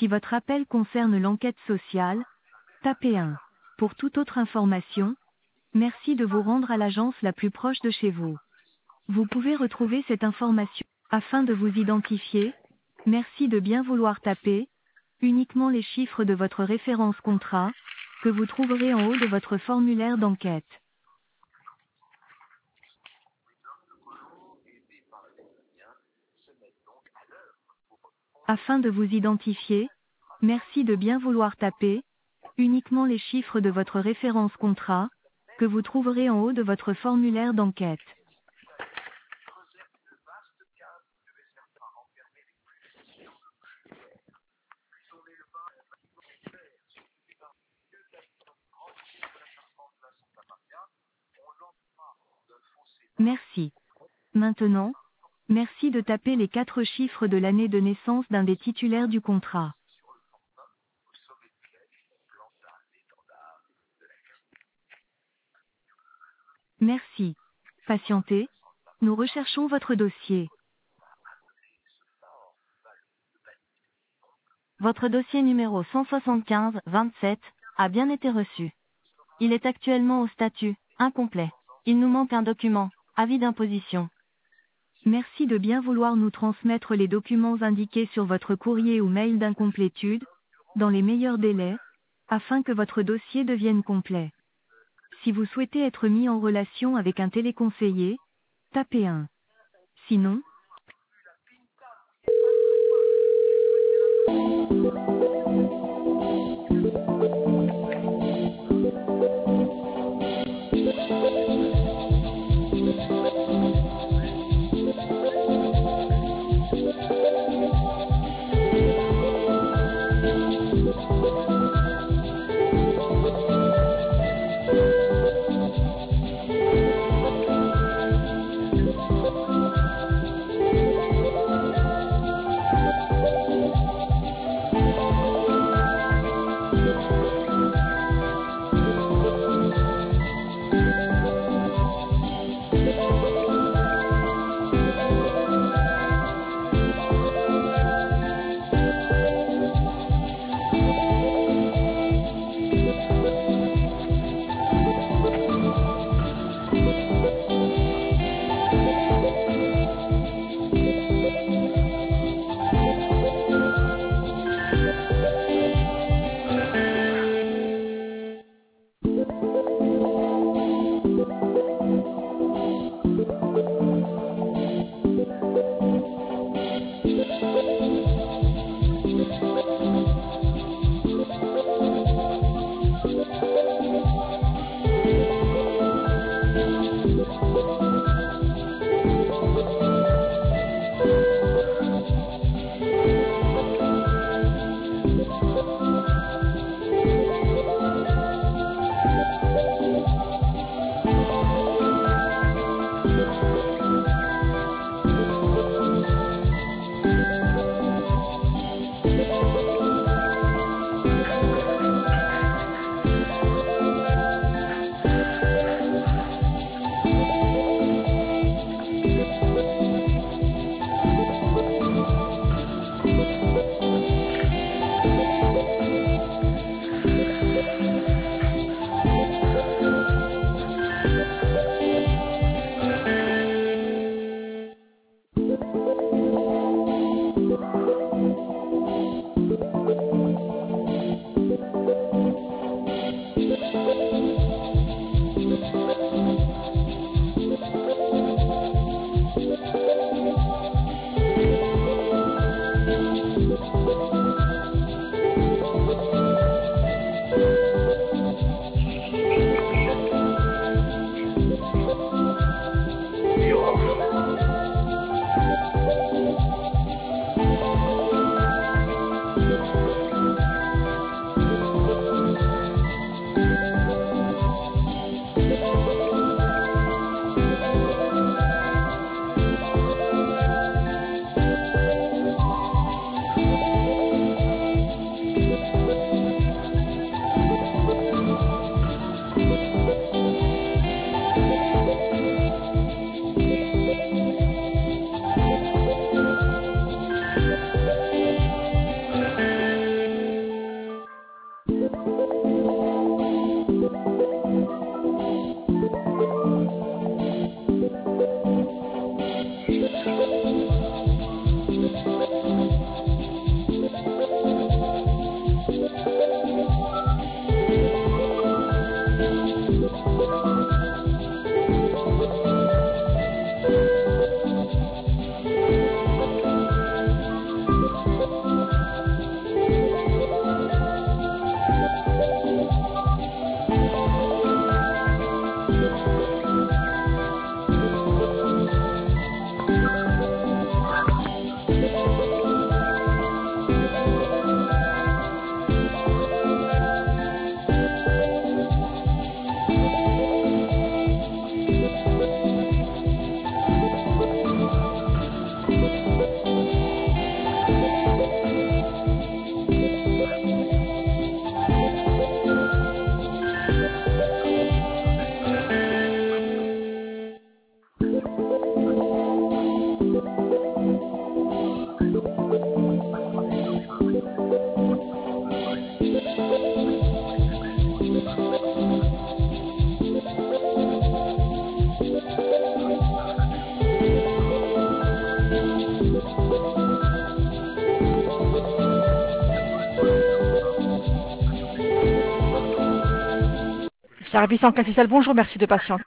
Si votre appel concerne l'enquête sociale, tapez 1. Pour toute autre information, merci de vous rendre à l'agence la plus proche de chez vous. Vous pouvez retrouver cette information. Afin de vous identifier, merci de bien vouloir taper uniquement les chiffres de votre référence contrat, que vous trouverez en haut de votre formulaire d'enquête. Afin de vous identifier, merci de bien vouloir taper uniquement les chiffres de votre référence contrat, que vous trouverez en haut de votre formulaire d'enquête. Merci. Maintenant, merci de taper les 4 chiffres de l'année de naissance d'un des titulaires du contrat. Merci. Patientez, nous recherchons votre dossier. Votre dossier numéro 175-27 a bien été reçu. Il est actuellement au statut incomplet. Il nous manque un document, avis d'imposition. Merci de bien vouloir nous transmettre les documents indiqués sur votre courrier ou mail d'incomplétude, dans les meilleurs délais, afin que votre dossier devienne complet. Si vous souhaitez être mis en relation avec un téléconseiller, tapez 1. Sinon, Service en classe bonjour, merci de patienter.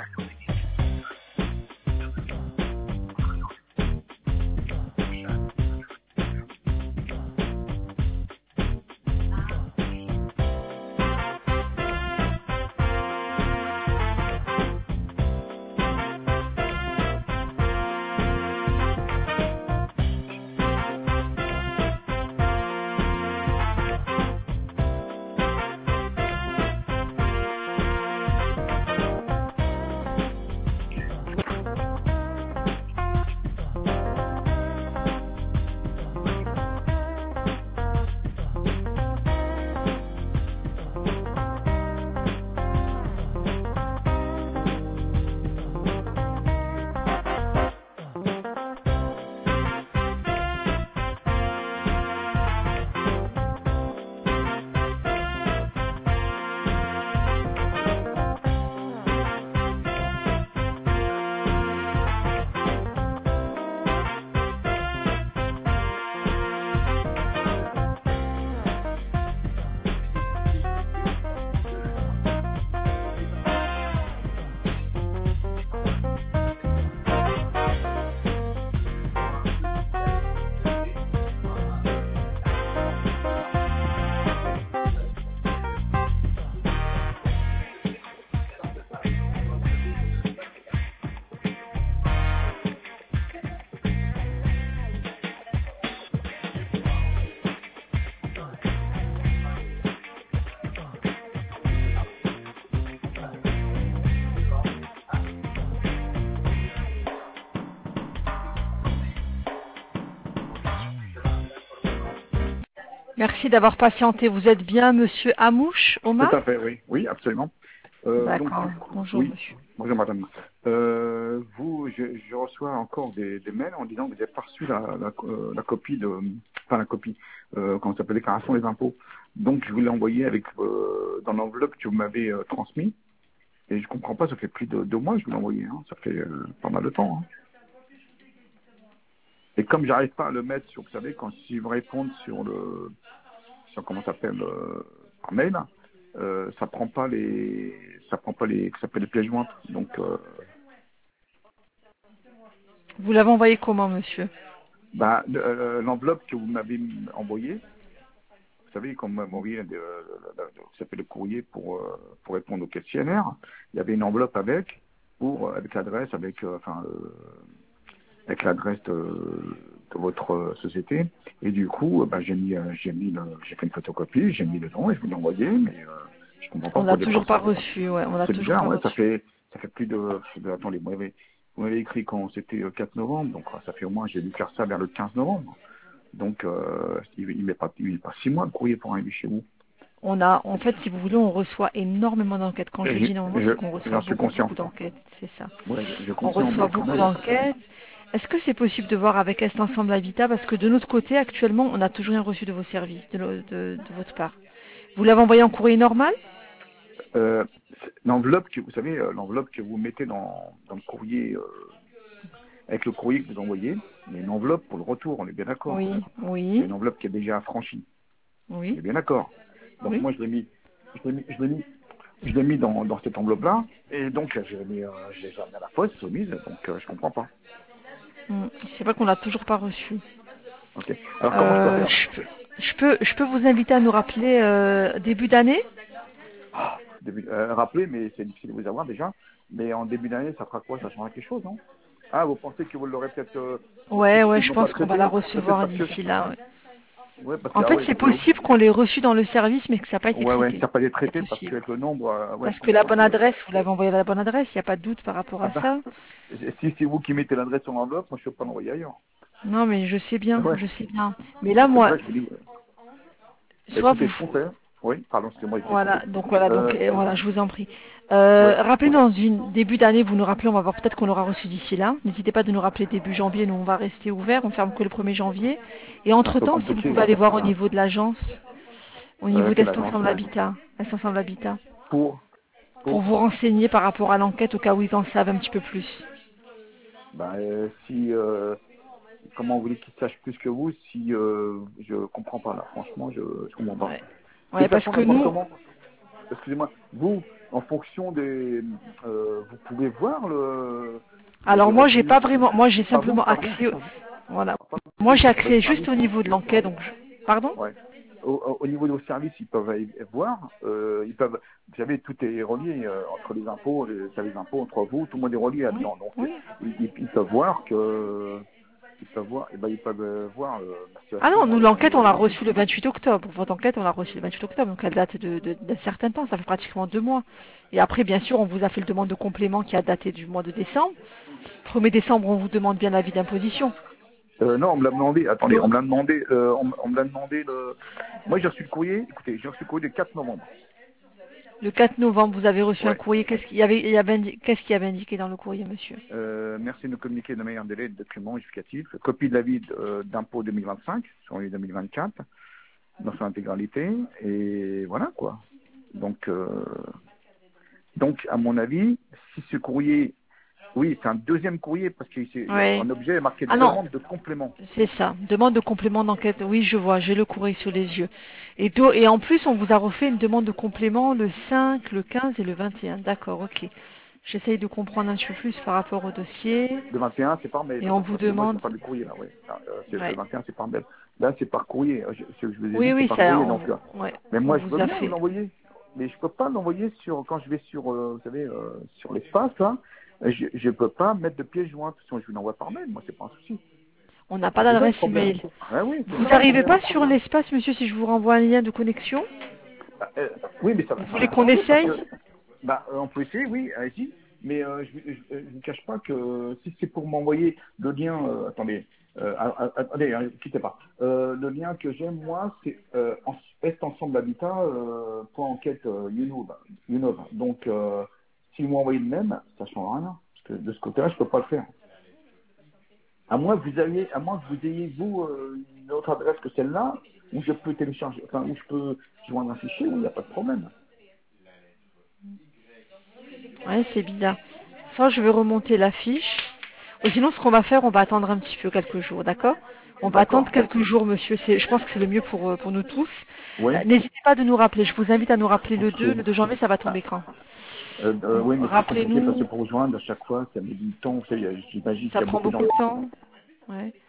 Merci d'avoir patienté. Vous êtes bien Monsieur Amouche, Omar? Tout à fait, oui. Oui, absolument. D'accord. Bonjour, oui. monsieur. Bonjour, madame. Je reçois encore des mails en disant que vous n'avez pas reçu la copie de... Enfin, la copie, comment ça s'appelle, déclaration des impôts. Donc, je vous l'ai envoyé avec, dans l'enveloppe que vous m'avez transmise. Et je comprends pas, ça fait plus de 2 mois que je vous l'ai envoyé. Hein. Ça fait pas mal de temps. Hein. Et comme j'arrive pas à le mettre sur, vous savez, quand si vous répondez sur comment ça s'appelle, par mail, ça prend pas les, ça s'appelle les pièces jointes. Donc, Vous l'avez envoyé comment, monsieur? l'enveloppe que vous m'avez envoyée, vous savez, quand vous m'avez envoyé, ça s'appelle le courrier pour répondre au questionnaire, il y avait une enveloppe avec l'adresse, avec l'adresse de votre société. Et du coup, j'ai fait une photocopie, j'ai mis le nom et je vous l'ai envoyé, mais je comprends pas. On n'a toujours pas reçu, ouais. On a toujours bizarre, pas ouais, reçu. ça fait plus de attendez, vous m'avez écrit quand c'était 4 novembre, donc ça fait au moins, j'ai dû faire ça vers le 15 novembre. Donc, il met pas 6 mois de courrier pour arriver chez vous. En fait, si vous voulez, on reçoit énormément d'enquêtes. Quand je dis énormément, c'est qu'on reçoit beaucoup d'enquêtes, c'est ça. Ouais, On reçoit beaucoup d'enquêtes. Est-ce que c'est possible de voir avec Est Ensemble Habitat? Parce que de notre côté, actuellement, on n'a toujours rien reçu de vos services, de votre part. Vous l'avez envoyé en courrier normal? L'enveloppe que vous savez, l'enveloppe que vous mettez dans le courrier, avec le courrier que vous envoyez, il y a une enveloppe pour le retour, on est bien d'accord. Oui, oui. Il y a une enveloppe qui est déjà affranchie. Oui. On est bien d'accord. Donc oui. moi je l'ai mis dans cette enveloppe-là, et donc je l'ai mis à la poste, soumise, donc je comprends pas. C'est vrai qu'on l'a toujours pas reçu. Ok. Alors comment je peux faire? Je peux vous inviter à nous rappeler début d'année? Rappeler, mais c'est difficile de vous avoir déjà. Mais en début d'année, ça fera quoi? Ça changera quelque chose, non? Ah, vous pensez que vous l'aurez peut-être... Ouais, je pense qu'on va la recevoir d'ici là. Ouais. Parce en fait, c'est possible qu'on l'ait reçu dans le service, mais que ça n'a pas été traité. Ouais, ça n'a pas été traité parce qu'avec le nombre... parce que la bonne adresse, vous l'avez envoyé à la bonne adresse, il n'y a pas de doute par rapport à ça. Si c'est vous qui mettez l'adresse sur l'enveloppe, moi je ne peux pas l'envoyer ailleurs. Non, mais je sais bien, je sais bien. Mais là, moi... Soit écoutez, ce qu'on Oui, pardon, excusez-moi. Voilà, donc voilà, je vous en prie. Ouais, Rappelez-nous dans une début d'année, vous nous rappelez, on va voir peut-être qu'on l'aura reçu d'ici là. N'hésitez pas de nous rappeler début janvier, nous on va rester ouvert, on ferme que le 1er janvier. Et c'est un peu entre-temps, si vous compliqué. pouvez aller voir au niveau de l'agence, au niveau Quelle d'Est agence? Ensemble Habitat, Est Ensemble Habitat, Pour, pour pour, vous renseigner par rapport à l'enquête au cas où ils en savent un petit peu plus. si, comment vous voulez qu'ils sachent plus que vous si je comprends pas là, franchement, je comprends pas. Ouais, De ouais, toute parce façon, que n'importe nous, comment, excusez-moi, vous, en fonction des, vous pouvez voir alors les moi j'ai revenus, pas vraiment, moi j'ai pas vous, simplement pardon, accès, voilà, pas moi vous, j'ai votre accès juste service, au niveau de l'enquête, pardon? ouais. Au niveau de vos services, ils peuvent voir, ils peuvent, vous savez, tout est relié entre les impôts, les services d'impôts, entre vous, tout le monde est relié Oui, là-dedans. Donc, oui. ils peuvent voir ils peuvent voir la Ah non, situation nous avec l'enquête mes on l'a revenus. reçue le 28 octobre. Votre enquête on l'a reçue le 28 octobre, donc elle date d'un certain temps, ça fait pratiquement 2 mois. Et après, bien sûr, on vous a fait le demande de complément qui a daté du mois de décembre. 1er décembre, on vous demande bien l'avis d'imposition. Non, on me l'a demandé. Attendez, on Donc, me l'a demandé. On me l'a demandé. Moi, j'ai reçu le courrier. Écoutez, j'ai reçu le courrier le 4 novembre. le 4 novembre, vous avez reçu un Ouais. courrier. Qu'est-ce qu'il y avait indiqué dans le courrier, monsieur? Merci de nous communiquer de meilleur délai de documents justificatifs. Copie de l'avis d'impôt 2025 sur l'année 2024 dans son intégralité. Et voilà quoi. Donc, à mon avis, si ce courrier, oui, c'est un deuxième courrier parce Ouais. qu'en objet est marqué Ah non, demande de complément. c'est ça. Demande de complément d'enquête. Oui, je vois, j'ai le courrier sous les yeux. Et en plus, on vous a refait une demande de complément le 5, le 15 et le 21. D'accord, ok. J'essaye de comprendre un petit peu plus par rapport au dossier. Le 21, c'est par mail. Et on vous Parce que moi, je demande. parle du courrier, là, oui. Le Ouais. 21, c'est par mail. Là, c'est par courrier. Ce que je vous ai Oui, dit, c'est oui, par ça, courrier. Donc, ouais, mais on moi, je vous veux a bien vous fait. l'envoyer. Mais je peux pas l'envoyer quand je vais sur, vous savez, sur l'espace, là. Je peux pas mettre de pièce jointe. Sinon, je vous l'envoie par mail. Moi, c'est pas un souci. On n'a pas C'est ça le d'adresse problème. email. Ah oui, c'est Vous ça le n'arrivez problème. pas sur l'espace, monsieur, si je vous renvoie un lien de connexion? Bah, oui, mais Vous ça va voulez être qu'on compliqué parce essaye? que, on peut essayer, oui, allez-y. Mais je ne vous cache pas que si c'est pour m'envoyer le lien, attendez, attendez, quittez pas. Le lien que j'ai, moi, c'est Est Ensemble Habitat, point enquête Unov. Donc, si vous m'envoyez le même, ça ne change rien. Parce que de ce côté-là, je ne peux pas le faire. À moins que vous ayez, vous, une autre adresse que celle-là, où je peux télécharger, enfin, où je peux joindre un fichier, où il n'y a pas de problème. Ouais, c'est bizarre. Ça, je vais remonter la fiche. Ou sinon, ce qu'on va faire, on va attendre un petit peu quelques jours, d'accord? On va attendre D'accord. quelques jours, monsieur. Je pense que c'est le mieux pour nous tous. Oui. N'hésitez pas de nous rappeler. Je vous invite à nous rappeler le Ok. 2. Le 2 janvier, ça va tomber quand? Oui, mais c'est compliqué parce que Rappelez-nous, pour rejoindre à chaque fois, ça met du temps. Vous savez, j'imagine qu'il ça y a prend beaucoup beaucoup d'entre de temps. Ouais.